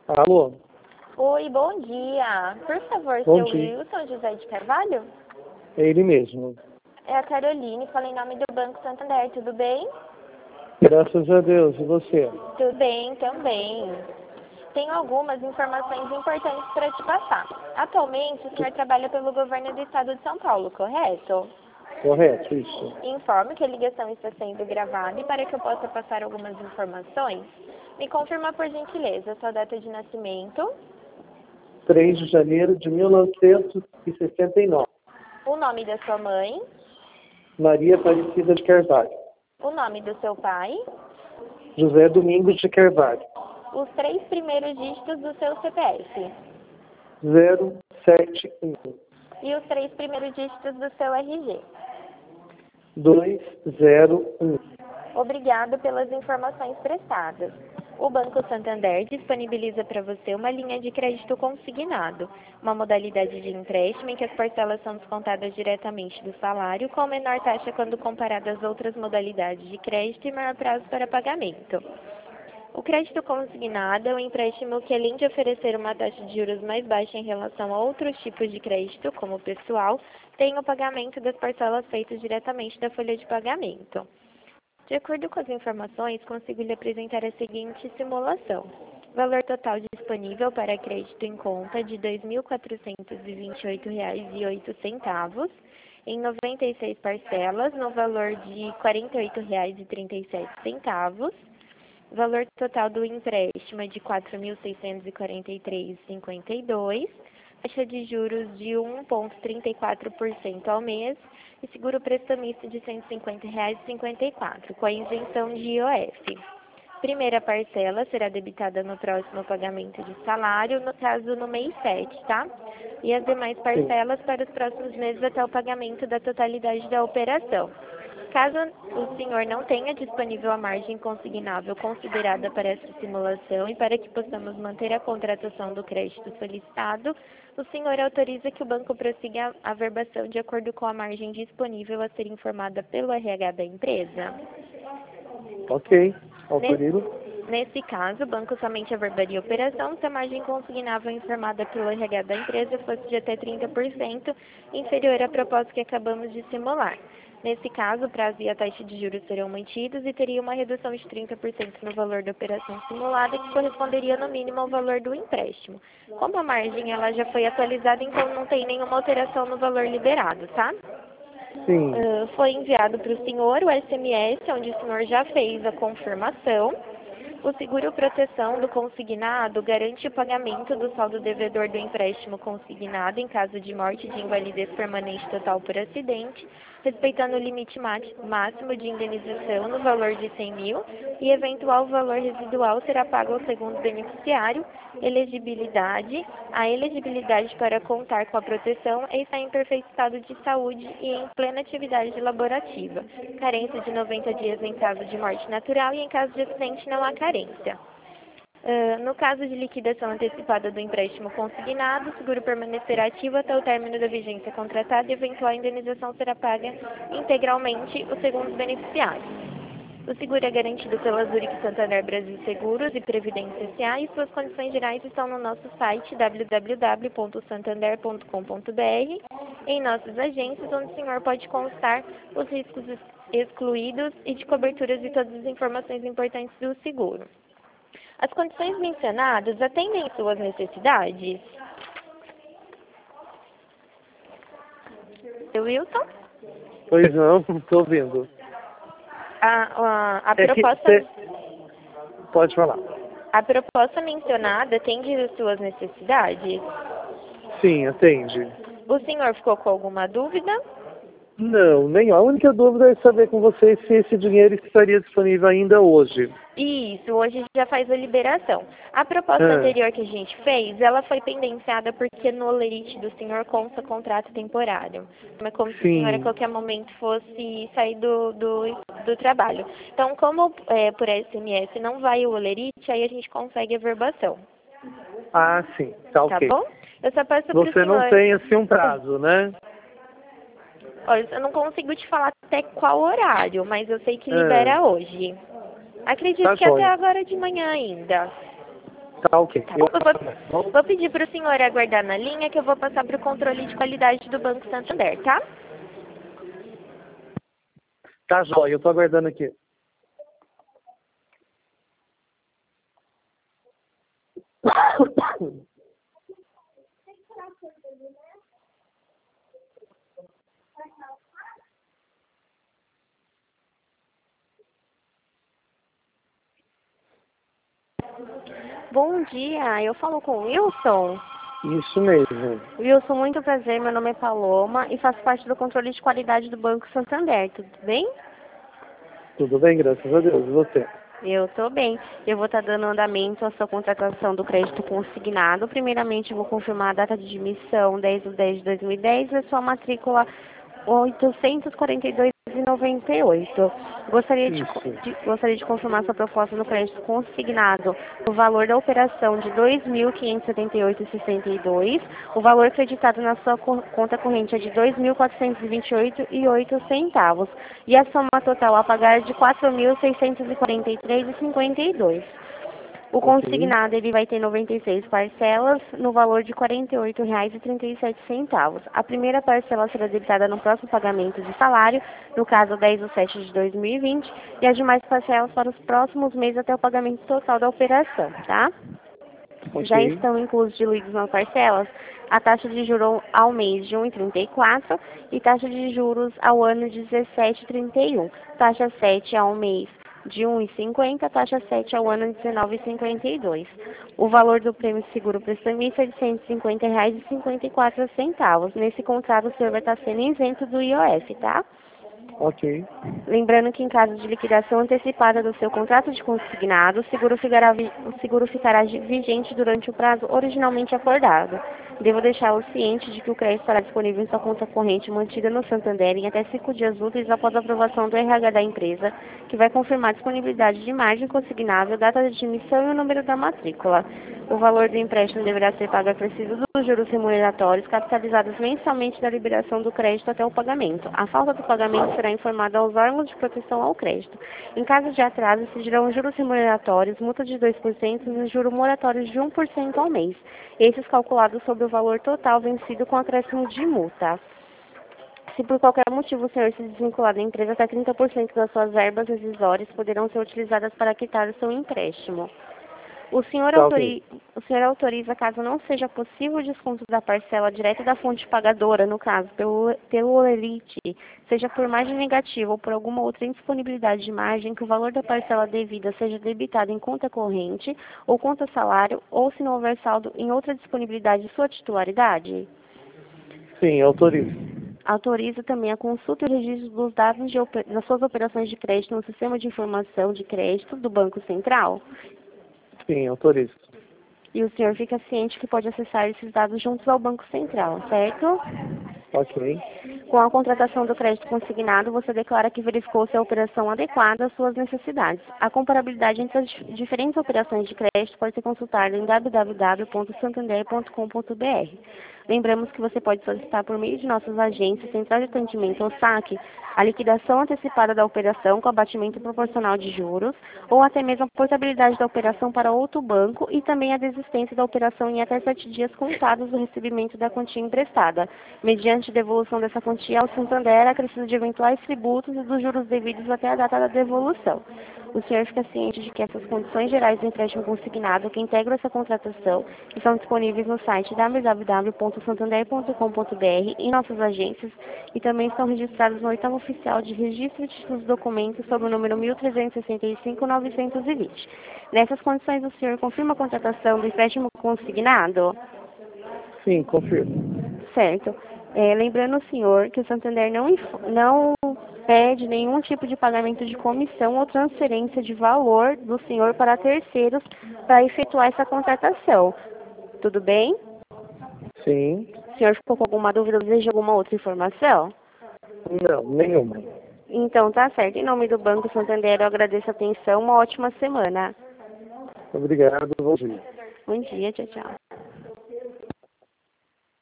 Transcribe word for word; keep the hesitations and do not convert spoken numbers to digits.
Alô? Oi, bom dia. Por favor, Bom seu dia. Wilson José de Carvalho? É ele mesmo. É a Caroline, fala em nome do Banco Santander, tudo bem? Graças a Deus. E você? Tudo bem, também. Tenho algumas informações importantes para te passar. Atualmente, o senhor trabalha pelo governo do estado de São Paulo, correto? Correto, isso. Informo que a ligação está sendo gravada e para que eu possa passar algumas informações, me confirma por gentileza a sua data de nascimento, três de janeiro de mil novecentos e sessenta e nove. o nome da sua mãe, Maria Aparecida de Carvalho. o nome do seu pai, José Domingos de Carvalho. os três primeiros dígitos do seu C P F zero sete um e os três primeiros dígitos do seu R G. dois zero um. Obrigado pelas informações prestadas. O Banco Santander disponibiliza para você uma linha de crédito consignado, uma modalidade de empréstimo em que as parcelas são descontadas diretamente do salário, com menor taxa quando comparada às outras modalidades de crédito e maior prazo para pagamento. O crédito consignado é um empréstimo que, além de oferecer uma taxa de juros mais baixa em relação a outros tipos de crédito, como o pessoal, tem o pagamento das parcelas feitas diretamente da folha de pagamento. De acordo com as informações, consigo lhe apresentar a seguinte simulação. Valor total disponível para crédito em conta de dois mil quatrocentos e vinte e oito reais e oito centavos, em noventa e seis parcelas, no valor de quarenta e oito reais e trinta e sete centavos. Valor total do empréstimo é de quatro mil seiscentos e quarenta e três reais e cinquenta e dois centavos, taxa de juros de um vírgula trinta e quatro por cento ao mês e seguro prestamista de cento e cinquenta reais e cinquenta e quatro centavos, com a isenção de I O F. Primeira parcela será debitada no próximo pagamento de salário, no caso no mês sete, tá? E as demais parcelas para os próximos meses até o pagamento da totalidade da operação. Caso o senhor não tenha disponível a margem consignável considerada para essa simulação e para que possamos manter a contratação do crédito solicitado, o senhor autoriza que o banco prossiga a verbação de acordo com a margem disponível a ser informada pelo R H da empresa? Ok. Autorizo. Nesse caso, o banco somente averbaria a operação se a margem consignável informada pelo R H da empresa fosse de até trinta por cento inferior à proposta que acabamos de simular. Nesse caso, o prazo e a taxa de juros serão mantidos e teria uma redução de trinta por cento no valor da operação simulada, que corresponderia no mínimo ao valor do empréstimo. Como a margem ela já foi atualizada, então não tem nenhuma alteração no valor liberado, tá? Sim. Uh, foi enviado para o senhor o S M S, onde o senhor já fez a confirmação. O seguro proteção do consignado garante o pagamento do saldo devedor do empréstimo consignado em caso de morte de invalidez permanente total por acidente, respeitando o limite máximo de indenização no valor de cem mil e eventual valor residual será pago ao segundo beneficiário. Elegibilidade. A elegibilidade para contar com a proteção é estar em perfeito estado de saúde e em plena atividade laborativa. Carência de noventa dias em caso de morte natural e em caso de acidente não há carência. Uh, no caso de liquidação antecipada do empréstimo consignado, o seguro permanecerá ativo até o término da vigência contratada e eventual indenização será paga integralmente o segundo beneficiário. O seguro é garantido pela Zurich Santander Brasil Seguros e Previdência S A e suas condições gerais estão no nosso site w w w ponto santander ponto com ponto b r, em nossas agências, onde o senhor pode constar os riscos excluídos e de coberturas e todas as informações importantes do seguro. As condições mencionadas atendem suas necessidades? Seu Wilson? Pois não, estou ouvindo. A, a, a É que proposta... cê- Pode falar. A proposta mencionada atende às suas necessidades? Sim, atende. O senhor ficou com alguma dúvida? Não, nem a única dúvida é saber com vocês se esse dinheiro estaria disponível ainda hoje. Isso, hoje já faz a liberação. A proposta Ah. anterior que a gente fez, ela foi pendenciada porque no olerite do senhor consta contrato temporário. É como se o Sim. senhor a qualquer momento fosse sair do, do, do trabalho. Então, como é, por S M S não vai o olerite, aí a gente consegue a verbação. Ah, sim. Tá, Tá ok. bom? Eu só peço pro Você não senhor... tem assim um prazo, né? Olha, eu não consigo te falar até qual horário, mas eu sei que Ah. libera hoje. Acredito Tá que até joia. agora de manhã ainda. Tá ok. Tá Eu... bom? Eu vou, vou pedir para o senhor aguardar na linha que eu vou passar para o controle de qualidade do Banco Santander, tá? Tá jóia, eu tô aguardando aqui. Bom dia, eu falo com o Wilson. Isso mesmo. Wilson, muito prazer, meu nome é Paloma e faço parte do controle de qualidade do Banco Santander, tudo bem? Tudo bem, graças a Deus. E você? Eu estou bem. Eu vou estar dando andamento à sua contratação do crédito consignado. Primeiramente, eu vou confirmar a data de emissão dez de dez de dois mil e dez e a sua matrícula oitocentos e quarenta e dois e noventa e oito. Gostaria de, Isso. de, gostaria de confirmar sua proposta no crédito consignado no valor da operação de dois mil quinhentos e setenta e oito reais e sessenta e dois centavos. O valor acreditado na sua co conta corrente é de dois mil quatrocentos e vinte e oito reais e oito centavos. E a soma total a pagar é de quatro mil seiscentos e quarenta e três reais e cinquenta e dois centavos. O Ok. consignado ele vai ter noventa e seis parcelas no valor de quarenta e oito reais e trinta e sete centavos. A primeira parcela será debitada no próximo pagamento de salário, no caso dez de setembro de dois mil e vinte, e as demais parcelas para os próximos meses até o pagamento total da operação, tá? Já Ok. estão inclusos diluídos nas parcelas a taxa de juros ao mês de um vírgula trinta e quatro e taxa de juros ao ano de dezessete vírgula trinta e um. Taxa sete ao mês de um vírgula cinquenta, taxa sete ao ano de dezenove vírgula cinquenta e dois. O valor do prêmio seguro prestamista é de cento e cinquenta reais e cinquenta e quatro centavos. Nesse contrato, o senhor vai estar sendo isento do I O F, tá? Ok. Lembrando que em caso de liquidação antecipada do seu contrato de consignado, o seguro ficará, vi- o seguro ficará gi- vigente durante o prazo originalmente acordado. Devo deixá-lo ciente de que o crédito estará disponível em sua conta corrente mantida no Santander em até cinco dias úteis após a aprovação do R H da empresa, que vai confirmar a disponibilidade de margem consignável, data de emissão e o número da matrícula. O valor do empréstimo deverá ser pago acrescido dos juros remuneratórios capitalizados mensalmente da liberação do crédito até o pagamento. A falta do pagamento será informada aos órgãos de proteção ao crédito. Em caso de atraso, exigirão juros remuneratórios, multa de dois por cento e juros moratórios de um por cento ao mês. Esses calculados sobre o valor total vencido com acréscimo de multa. Se por qualquer motivo o senhor se desvincular da empresa, até trinta por cento das suas verbas rescisórias poderão ser utilizadas para quitar o seu empréstimo. O senhor, Tá ok. autori... o senhor autoriza, caso não seja possível o desconto da parcela direta da fonte pagadora, no caso, pelo, pelo Elite, seja por margem negativa ou por alguma outra indisponibilidade de margem, que o valor da parcela devida seja debitado em conta corrente ou conta salário, ou se não houver saldo em outra disponibilidade de sua titularidade? Sim, autorizo. Autoriza também a consulta e o registro dos dados de oper... das suas operações de crédito no Sistema de Informação de Crédito do Banco Central? Sim, autorizo. E o senhor fica ciente que pode acessar esses dados juntos ao Banco Central, certo? Ok. Com a contratação do crédito consignado, você declara que verificou se a operação adequada às suas necessidades. A comparabilidade entre as dif- diferentes operações de crédito pode ser consultada em w w w ponto santander ponto com ponto b r. Lembramos que você pode solicitar por meio de nossas agências, central de atendimento ou saque, a liquidação antecipada da operação com abatimento proporcional de juros, ou até mesmo a portabilidade da operação para outro banco e também a desistência da operação em até sete dias contados do recebimento da quantia emprestada, mediante devolução dessa quantia ao Santander, acrescido de eventuais tributos e dos juros devidos até a data da devolução. O senhor fica ciente de que essas condições gerais do empréstimo consignado que integram essa contratação estão disponíveis no site w w w ponto santander ponto com ponto b r em nossas agências e também estão registrados no oitavo oficial de registro de títulos e documentos sob o número mil trezentos e sessenta e cinco ponto novecentos e vinte. Nessas condições, o senhor confirma a contratação do empréstimo consignado? Sim, confirmo. Certo. É, lembrando o senhor que o Santander não, inf- não pede nenhum tipo de pagamento de comissão ou transferência de valor do senhor para terceiros para efetuar essa contratação. Tudo bem? Sim. O senhor ficou com alguma dúvida ou deseja alguma outra informação? Não, nenhuma. Então, tá certo. Em nome do Banco Santander, eu agradeço a atenção. Uma ótima semana. Obrigado, bom dia. Bom dia, tchau, tchau.